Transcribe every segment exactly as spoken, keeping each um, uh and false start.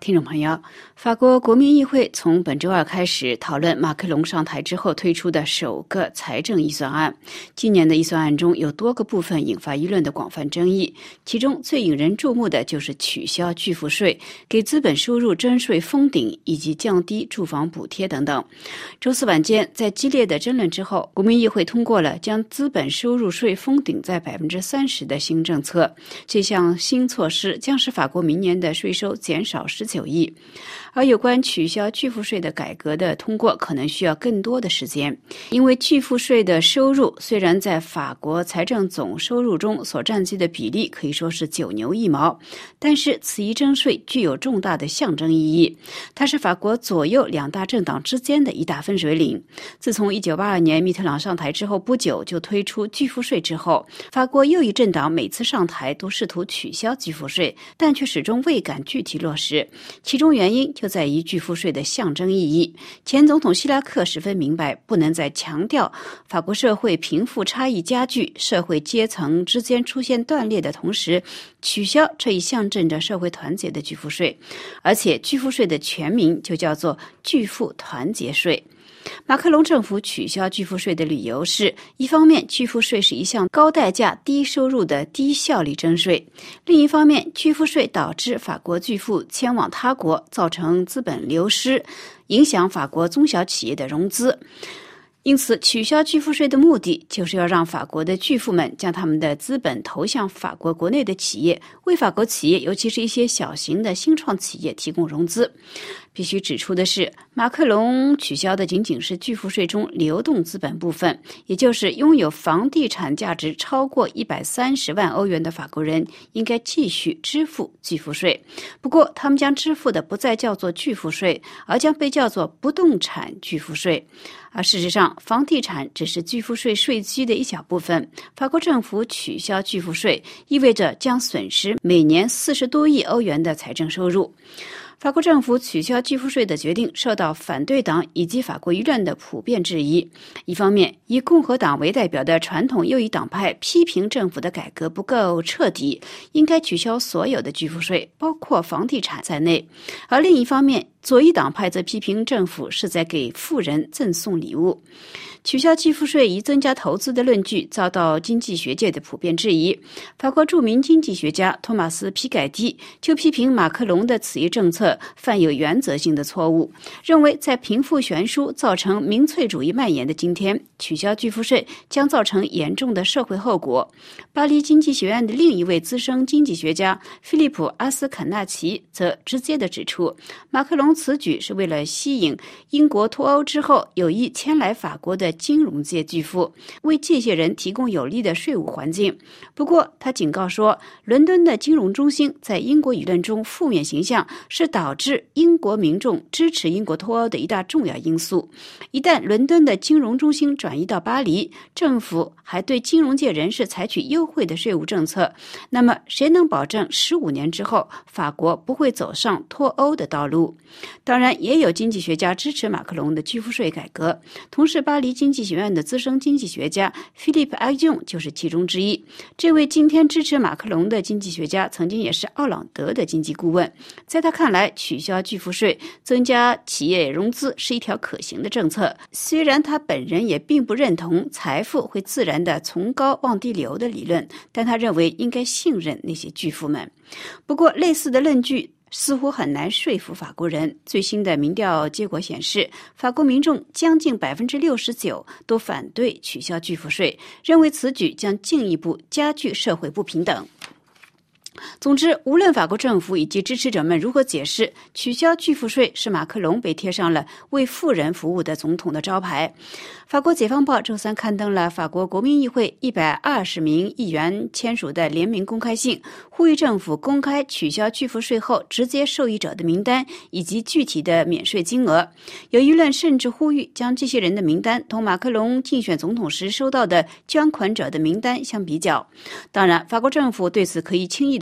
听众朋友，法国国民议会从本周二开始讨论马克龙上台之后推出的首个财政预算案。今年的预算案中有多个部分引发舆论的广泛争议，其中最引人注目的就是取消巨富税、给资本收入征税封顶以及降低住房补贴等等。周四晚间，在激烈的争论之后，国民议会通过了将资本收入税封顶在 百分之三十 的新政策。这项新措施将使法国明年的税收减少十九亿，而有关取消巨富税的改革的通过可能需要更多的时间，因为巨富税的收入虽然在法国财政总收入中所占据的比例可以说是九牛一毛，但是此一征税具有重大的象征意义，它是法国左右两大政党之间的一大分水岭。自从一九八二年密特朗上台之后不久就推出巨富税之后，法国右翼政党每次上台都试图取消巨富税，但却始终未敢具体落实，其中原因就在于巨富税的象征意义。前总统希拉克十分明白，不能再强调法国社会贫富差异加剧、社会阶层之间出现断裂的同时，取消这一象征着社会团结的巨富税，而且巨富税的全名就叫做巨富团结税。马克龙政府取消巨富税的理由是，一方面巨富税是一项高代价低收入的低效率征税，另一方面巨富税导致法国巨富迁往他国，造成资本流失，影响法国中小企业的融资。因此取消巨富税的目的就是要让法国的巨富们将他们的资本投向法国国内的企业，为法国企业尤其是一些小型的新创企业提供融资。必须指出的是，马克龙取消的仅仅是巨富税中流动资本部分，也就是拥有房地产价值超过一百三十万欧元的法国人应该继续支付巨富税。不过他们将支付的不再叫做巨富税，而将被叫做不动产巨富税。而事实上，房地产只是巨富税税基的一小部分。法国政府取消巨富税，意味着将损失每年四十多亿欧元的财政收入。法国政府取消巨富税的决定受到反对党以及法国舆论的普遍质疑。一方面，以共和党为代表的传统右翼党派批评政府的改革不够彻底，应该取消所有的巨富税，包括房地产在内；而另一方面，左翼党派则批评政府是在给富人赠送礼物。取消巨富税以增加投资的论据遭到经济学界的普遍质疑。法国著名经济学家托马斯·皮盖蒂就批评马克龙的此一政策犯有原则性的错误，认为在贫富悬殊造成民粹主义蔓延的今天，取消巨富税将造成严重的社会后果。巴黎经济学院的另一位资深经济学家菲利普·阿斯肯纳奇则直接地指出，马克龙此举是为了吸引英国脱欧之后有意迁来法国的金融界巨富，为这些人提供有利的税务环境。不过他警告说，伦敦的金融中心在英国舆论中负面形象是导致英国民众支持英国脱欧的一大重要因素。一旦伦敦的金融中心转移到巴黎，政府还对金融界人士采取优惠的税务政策，那么谁能保证十五年之后法国不会走上脱欧的道路？当然，也有经济学家支持马克龙的巨富税改革，同时巴黎经济学院的资深经济学家菲利普·阿用就是其中之一。这位今天支持马克龙的经济学家曾经也是奥朗德的经济顾问，在他看来，取消巨富税、增加企业融资是一条可行的政策，虽然他本人也并不认同财富会自然地从高往低流的理论，但他认为应该信任那些巨富们。不过类似的论据似乎很难说服法国人。最新的民调结果显示，法国民众将近 百分之六十九 都反对取消巨富税，认为此举将进一步加剧社会不平等。总之，无论法国政府以及支持者们如何解释，取消巨富税是马克龙被贴上了为富人服务的总统的招牌。法国解放报周三刊登了法国国民议会一百二十名议员签署的联名公开信，呼吁政府公开取消巨富税后直接受益者的名单以及具体的免税金额。有舆论甚至呼吁将这些人的名单同马克龙竞选总统时收到的捐款者的名单相比较。当然，法国政府对此可以轻易的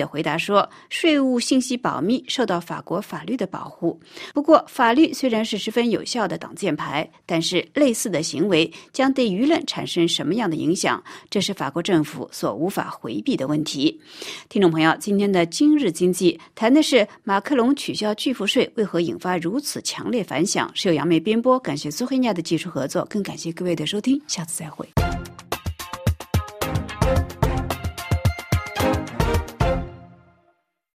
的回答说，税务信息保密受到法国法律的保护。不过，法律虽然是十分有效的挡箭牌，但是类似的行为将对舆论产生什么样的影响，这是法国政府所无法回避的问题。听众朋友，今天的今日经济谈的是马克龙取消巨富税为何引发如此强烈反响，是由杨梅编播，感谢苏黑亚的技术合作，更感谢各位的收听，下次再会。